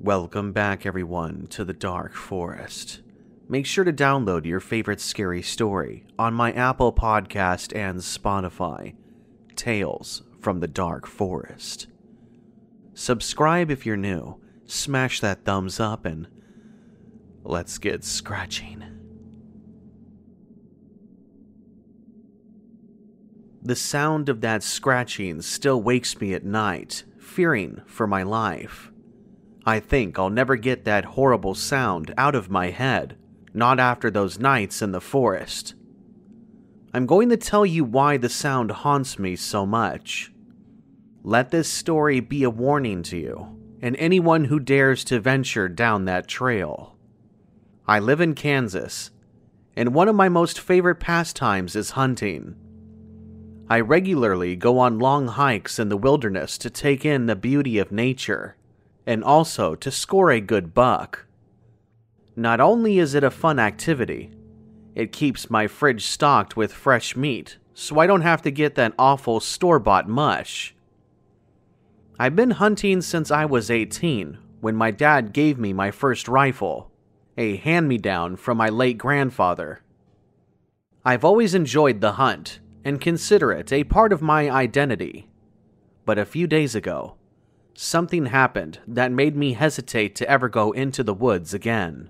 Welcome back, everyone, to the Dark Forest. Make sure to download your favorite scary story on my Apple Podcast and Spotify, Tales from the Dark Forest. Subscribe if you're new, smash that thumbs up, and let's get scratching. The sound of that scratching still wakes me at night, fearing for my life. I think I'll never get that horrible sound out of my head, not after those nights in the forest. I'm going to tell you why the sound haunts me so much. Let this story be a warning to you, and anyone who dares to venture down that trail. I live in Kansas, and one of my most favorite pastimes is hunting. I regularly go on long hikes in the wilderness to take in the beauty of nature, and also to score a good buck. Not only is it a fun activity, it keeps my fridge stocked with fresh meat, so I don't have to get that awful store-bought mush. I've been hunting since I was 18, when my dad gave me my first rifle, a hand-me-down from my late grandfather. I've always enjoyed the hunt, and consider it a part of my identity. But a few days ago, something happened that made me hesitate to ever go into the woods again.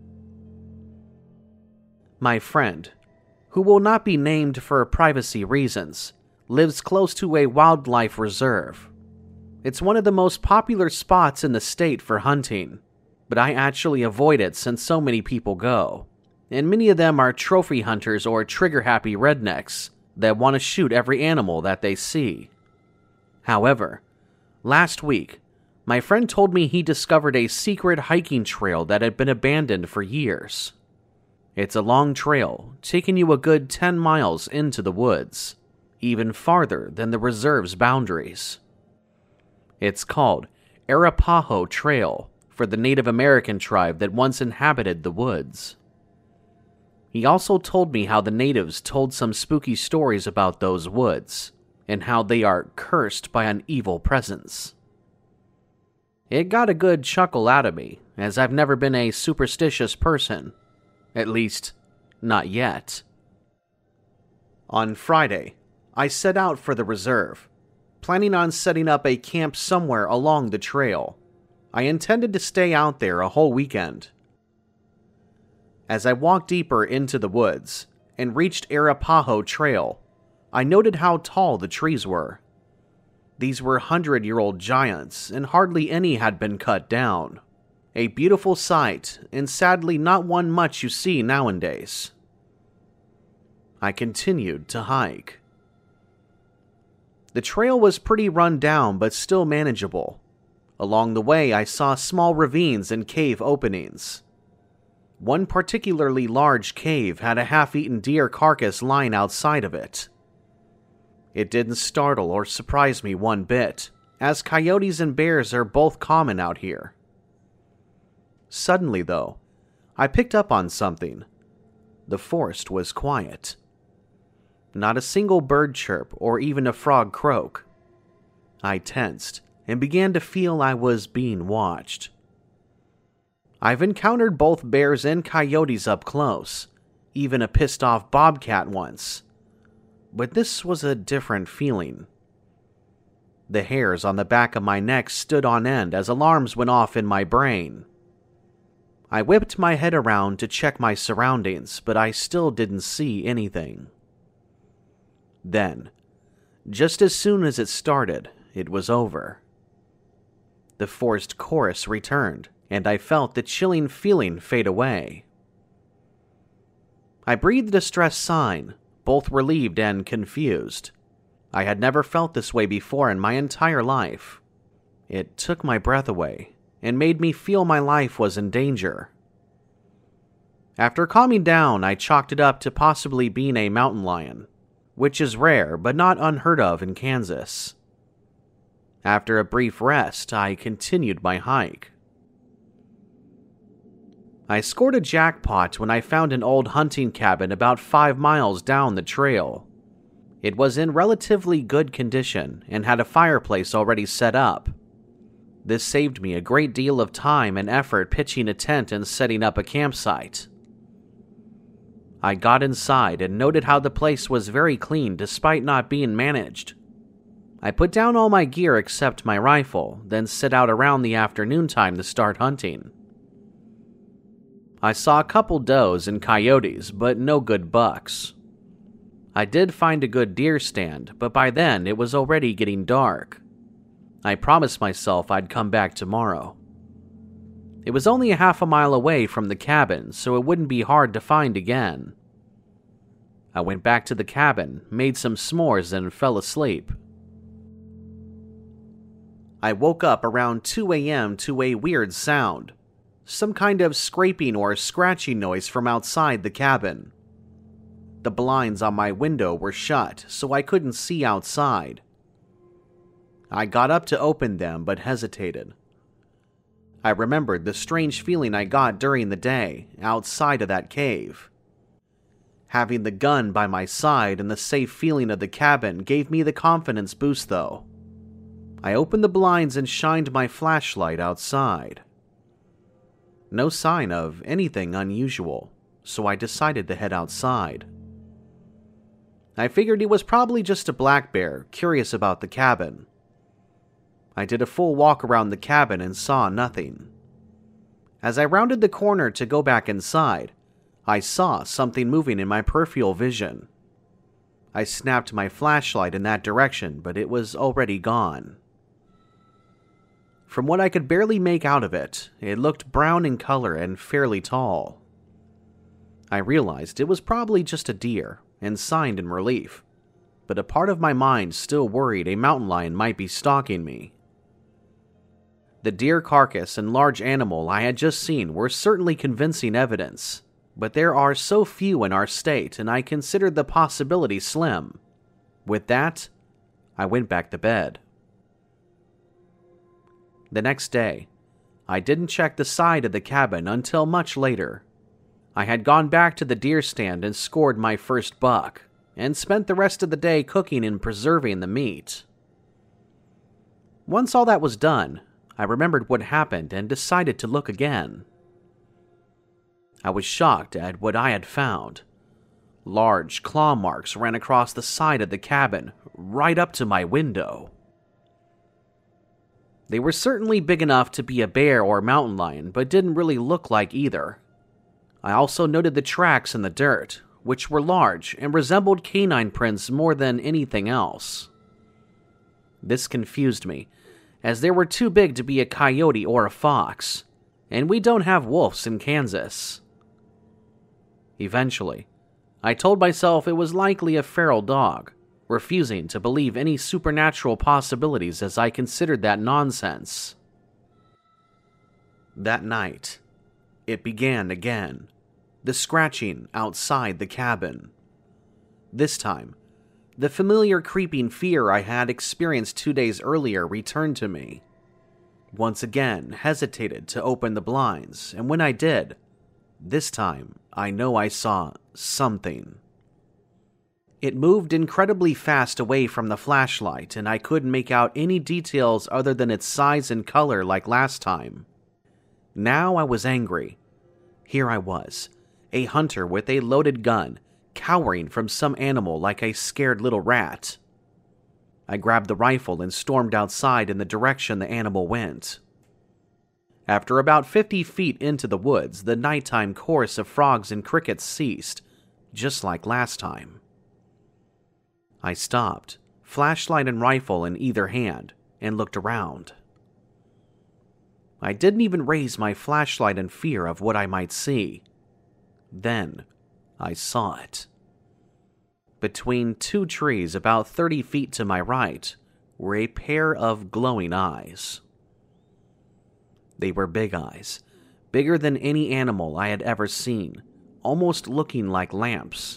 My friend, who will not be named for privacy reasons, lives close to a wildlife reserve. It's one of the most popular spots in the state for hunting, but I actually avoid it since so many people go, and many of them are trophy hunters or trigger-happy rednecks that want to shoot every animal that they see. However, last week, my friend told me he discovered a secret hiking trail that had been abandoned for years. It's a long trail, taking you a good 10 miles into the woods, even farther than the reserve's boundaries. It's called Arapaho Trail for the Native American tribe that once inhabited the woods. He also told me how the natives told some spooky stories about those woods, and how they are cursed by an evil presence. It got a good chuckle out of me, as I've never been a superstitious person. At least, not yet. On Friday, I set out for the reserve, planning on setting up a camp somewhere along the trail. I intended to stay out there a whole weekend. As I walked deeper into the woods and reached Arapaho Trail, I noted how tall the trees were. These were 100-year-old giants, and hardly any had been cut down. A beautiful sight, and sadly not one much you see nowadays. I continued to hike. The trail was pretty run down, but still manageable. Along the way, I saw small ravines and cave openings. One particularly large cave had a half-eaten deer carcass lying outside of it. It didn't startle or surprise me one bit, as coyotes and bears are both common out here. Suddenly, though, I picked up on something. The forest was quiet. Not a single bird chirp or even a frog croak. I tensed and began to feel I was being watched. I've encountered both bears and coyotes up close, even a pissed-off bobcat once. But this was a different feeling. The hairs on the back of my neck stood on end as alarms went off in my brain. I whipped my head around to check my surroundings, but I still didn't see anything. Then, just as soon as it started, it was over. The forced chorus returned, and I felt the chilling feeling fade away. I breathed a distress sign, both relieved and confused. I had never felt this way before in my entire life. It took my breath away, and made me feel my life was in danger. After calming down, I chalked it up to possibly being a mountain lion, which is rare but not unheard of in Kansas. After a brief rest, I continued my hike. I scored a jackpot when I found an old hunting cabin about 5 miles down the trail. It was in relatively good condition and had a fireplace already set up. This saved me a great deal of time and effort pitching a tent and setting up a campsite. I got inside and noted how the place was very clean despite not being managed. I put down all my gear except my rifle, then set out around the afternoon time to start hunting. I saw a couple does and coyotes, but no good bucks. I did find a good deer stand, but by then it was already getting dark. I promised myself I'd come back tomorrow. It was only a half a mile away from the cabin, so it wouldn't be hard to find again. I went back to the cabin, made some s'mores, and fell asleep. I woke up around 2 a.m. to a weird sound. Some kind of scraping or scratching noise from outside the cabin. The blinds on my window were shut, so I couldn't see outside. I got up to open them, but hesitated. I remembered the strange feeling I got during the day, outside of that cave. Having the gun by my side and the safe feeling of the cabin gave me the confidence boost, though. I opened the blinds and shined my flashlight outside. No sign of anything unusual, so I decided to head outside. I figured it was probably just a black bear curious about the cabin. I did a full walk around the cabin and saw nothing. As I rounded the corner to go back inside, I saw something moving in my peripheral vision. I snapped my flashlight in that direction, but it was already gone. From what I could barely make out of it, it looked brown in color and fairly tall. I realized it was probably just a deer, and signed in relief, but a part of my mind still worried a mountain lion might be stalking me. The deer carcass and large animal I had just seen were certainly convincing evidence, but there are so few in our state, and I considered the possibility slim. With that, I went back to bed. The next day, I didn't check the side of the cabin until much later. I had gone back to the deer stand and scored my first buck, and spent the rest of the day cooking and preserving the meat. Once all that was done, I remembered what happened and decided to look again. I was shocked at what I had found. Large claw marks ran across the side of the cabin, right up to my window. They were certainly big enough to be a bear or mountain lion, but didn't really look like either. I also noted the tracks in the dirt, which were large and resembled canine prints more than anything else. This confused me, as they were too big to be a coyote or a fox, and we don't have wolves in Kansas. Eventually, I told myself it was likely a feral dog, refusing to believe any supernatural possibilities as I considered that nonsense. That night, it began again, the scratching outside the cabin. This time, the familiar creeping fear I had experienced 2 days earlier returned to me. Once again, hesitated to open the blinds, and when I did, this time I know I saw something. It moved incredibly fast away from the flashlight, and I couldn't make out any details other than its size and color like last time. Now I was angry. Here I was, a hunter with a loaded gun, cowering from some animal like a scared little rat. I grabbed the rifle and stormed outside in the direction the animal went. After about 50 feet into the woods, the nighttime chorus of frogs and crickets ceased, just like last time. I stopped, flashlight and rifle in either hand, and looked around. I didn't even raise my flashlight in fear of what I might see. Then, I saw it. Between 2 trees about 30 feet to my right were a pair of glowing eyes. They were big eyes, bigger than any animal I had ever seen, almost looking like lamps.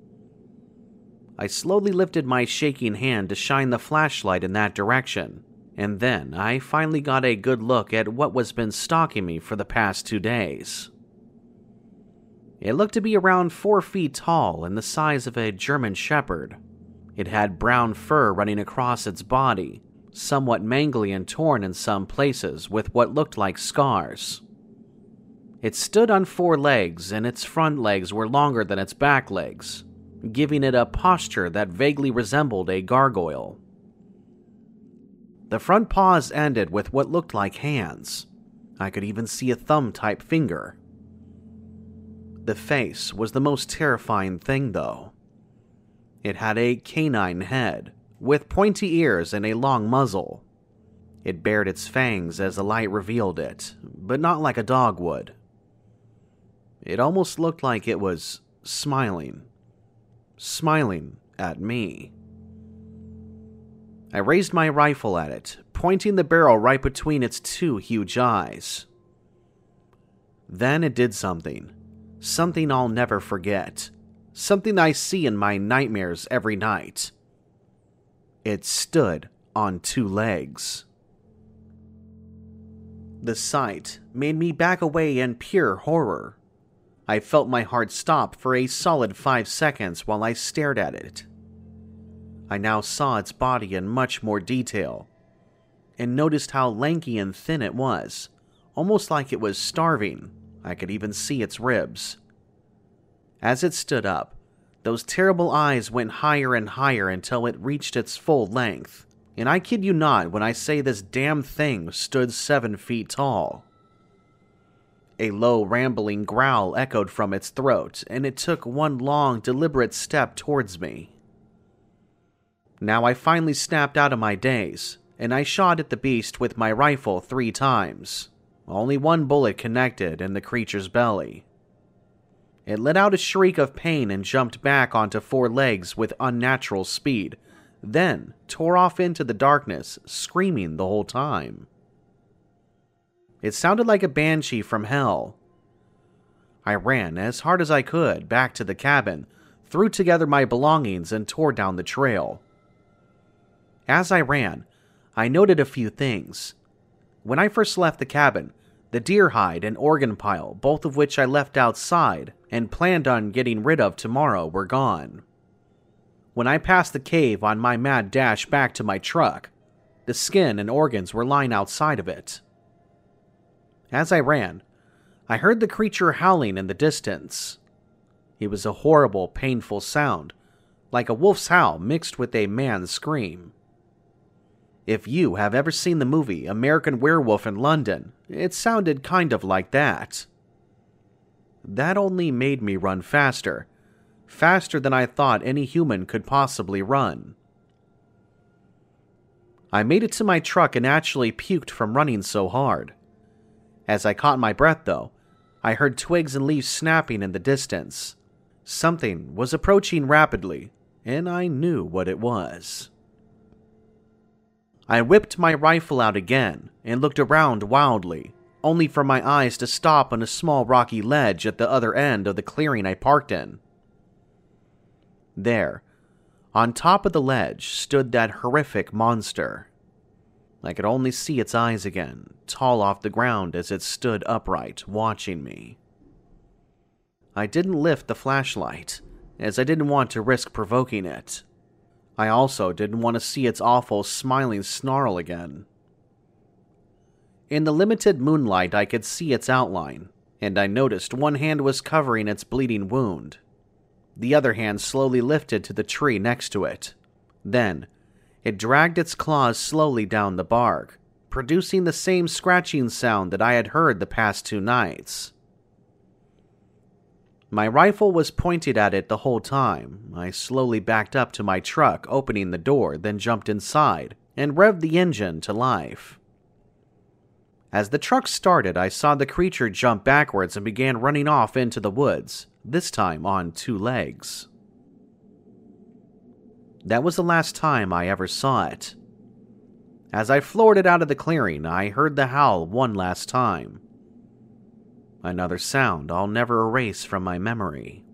I slowly lifted my shaking hand to shine the flashlight in that direction, and then I finally got a good look at what was been stalking me for the past 2 days. It looked to be around 4 feet tall and the size of a German shepherd. It had brown fur running across its body, somewhat mangly and torn in some places with what looked like scars. It stood on 4 legs, and its front legs were longer than its back legs, giving it a posture that vaguely resembled a gargoyle. The front paws ended with what looked like hands. I could even see a thumb-type finger. The face was the most terrifying thing, though. It had a canine head, with pointy ears and a long muzzle. It bared its fangs as the light revealed it, but not like a dog would. It almost looked like it was smiling at me. I raised my rifle at it, pointing the barrel right between its 2 huge eyes. Then it did something I'll never forget, something I see in my nightmares every night. It stood on 2 legs. The sight made me back away in pure horror. I felt my heart stop for a solid 5 seconds while I stared at it. I now saw its body in much more detail, and noticed how lanky and thin it was, almost like it was starving. I could even see its ribs. As it stood up, those terrible eyes went higher and higher until it reached its full length, and I kid you not when I say this damn thing stood 7 feet tall. A low, rambling growl echoed from its throat, and it took one long, deliberate step towards me. Now I finally snapped out of my daze, and I shot at the beast with my rifle 3 times. Only 1 bullet connected in the creature's belly. It let out a shriek of pain and jumped back onto 4 legs with unnatural speed, then tore off into the darkness, screaming the whole time. It sounded like a banshee from hell. I ran as hard as I could back to the cabin, threw together my belongings, and tore down the trail. As I ran, I noted a few things. When I first left the cabin, the deer hide and organ pile, both of which I left outside and planned on getting rid of tomorrow, were gone. When I passed the cave on my mad dash back to my truck, the skin and organs were lying outside of it. As I ran, I heard the creature howling in the distance. It was a horrible, painful sound, like a wolf's howl mixed with a man's scream. If you have ever seen the movie American Werewolf in London, it sounded kind of like that. That only made me run faster than I thought any human could possibly run. I made it to my truck and actually puked from running so hard. As I caught my breath, though, I heard twigs and leaves snapping in the distance. Something was approaching rapidly, and I knew what it was. I whipped my rifle out again and looked around wildly, only for my eyes to stop on a small rocky ledge at the other end of the clearing I parked in. There, on top of the ledge, stood that horrific monster. I could only see its eyes again, tall off the ground as it stood upright, watching me. I didn't lift the flashlight, as I didn't want to risk provoking it. I also didn't want to see its awful smiling snarl again. In the limited moonlight, I could see its outline, and I noticed one hand was covering its bleeding wound. The other hand slowly lifted to the tree next to it. Then, it dragged its claws slowly down the bark, producing the same scratching sound that I had heard the past 2 nights. My rifle was pointed at it the whole time. I slowly backed up to my truck, opening the door, then jumped inside and revved the engine to life. As the truck started, I saw the creature jump backwards and began running off into the woods, this time on 2 legs. That was the last time I ever saw it. As I floored it out of the clearing, I heard the howl one last time. Another sound I'll never erase from my memory.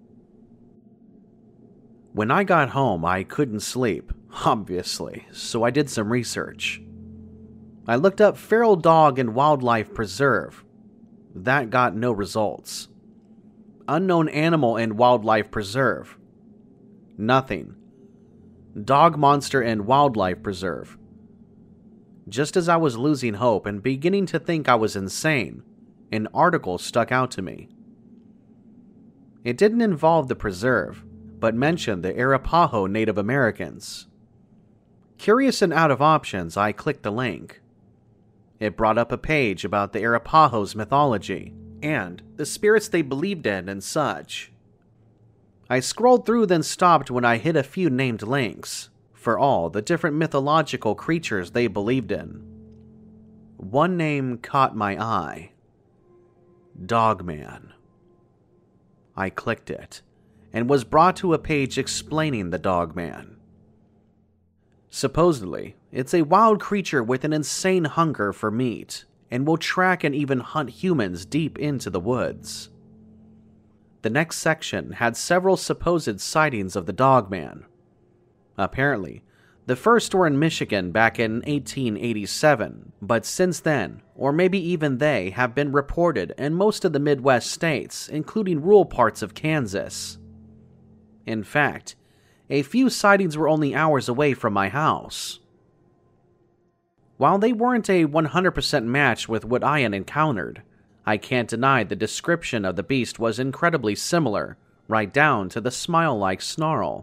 When I got home, I couldn't sleep, obviously, so I did some research. I looked up feral dog and wildlife preserve. That got no results. Unknown animal and wildlife preserve. Nothing. Dog monster and wildlife preserve. Just as I was losing hope and beginning to think I was insane, an article stuck out to me. It didn't involve the preserve, but mentioned the Arapaho Native Americans. Curious and out of options, I clicked the link. It brought up a page about the Arapaho's mythology and the spirits they believed in and such. I scrolled through, then stopped when I hit a few named links for all the different mythological creatures they believed in. One name caught my eye. Dogman. I clicked it and was brought to a page explaining the Dogman. Supposedly, it's a wild creature with an insane hunger for meat and will track and even hunt humans deep into the woods. The next section had several supposed sightings of the Dogman. Apparently, the first were in Michigan back in 1887, but since then, or maybe even they, have been reported in most of the Midwest states, including rural parts of Kansas. In fact, a few sightings were only hours away from my house. While they weren't a 100% match with what I had encountered, I can't deny the description of the beast was incredibly similar, right down to the smile-like snarl.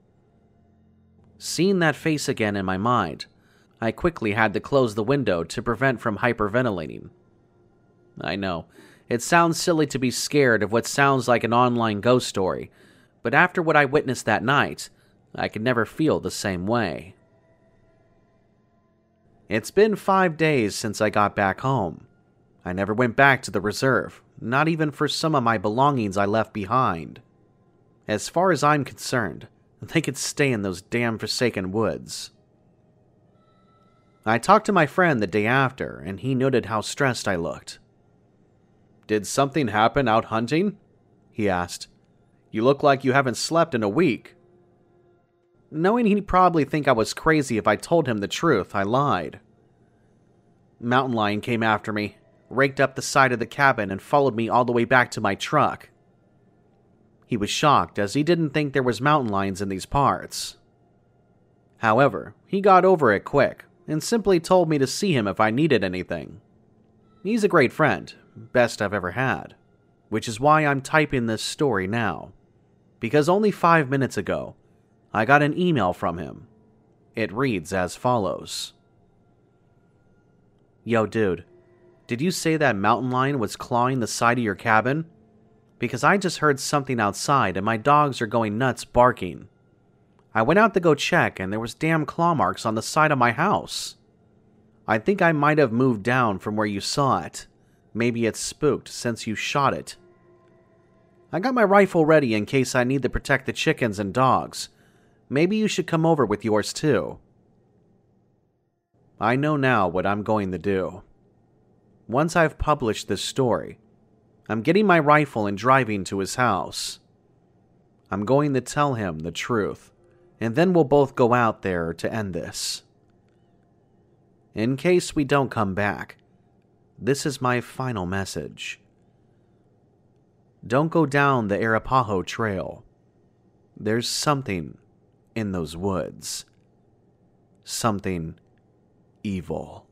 Seeing that face again in my mind, I quickly had to close the window to prevent from hyperventilating. I know, it sounds silly to be scared of what sounds like an online ghost story, but after what I witnessed that night, I could never feel the same way. It's been 5 days since I got back home. I never went back to the reserve, not even for some of my belongings I left behind. As far as I'm concerned, they could stay in those damn forsaken woods. I talked to my friend the day after, and he noted how stressed I looked. "Did something happen out hunting?" he asked. "You look like you haven't slept in a week." Knowing he'd probably think I was crazy if I told him the truth, I lied. Mountain lion came after me, raked up the side of the cabin, and followed me all the way back to my truck. He was shocked, as he didn't think there was mountain lions in these parts. However, he got over it quick, and simply told me to see him if I needed anything. He's a great friend, best I've ever had, which is why I'm typing this story now. Because only 5 minutes ago, I got an email from him. It reads as follows. "Yo, dude, did you say that mountain lion was clawing the side of your cabin? Because I just heard something outside and my dogs are going nuts barking. I went out to go check and there was damn claw marks on the side of my house. I think I might have moved down from where you saw it. Maybe it's spooked since you shot it. I got my rifle ready in case I need to protect the chickens and dogs. Maybe you should come over with yours too." I know now what I'm going to do. Once I've published this story, I'm getting my rifle and driving to his house. I'm going to tell him the truth, and then we'll both go out there to end this. In case we don't come back, this is my final message. Don't go down the Arapaho Trail. There's something in those woods. Something evil.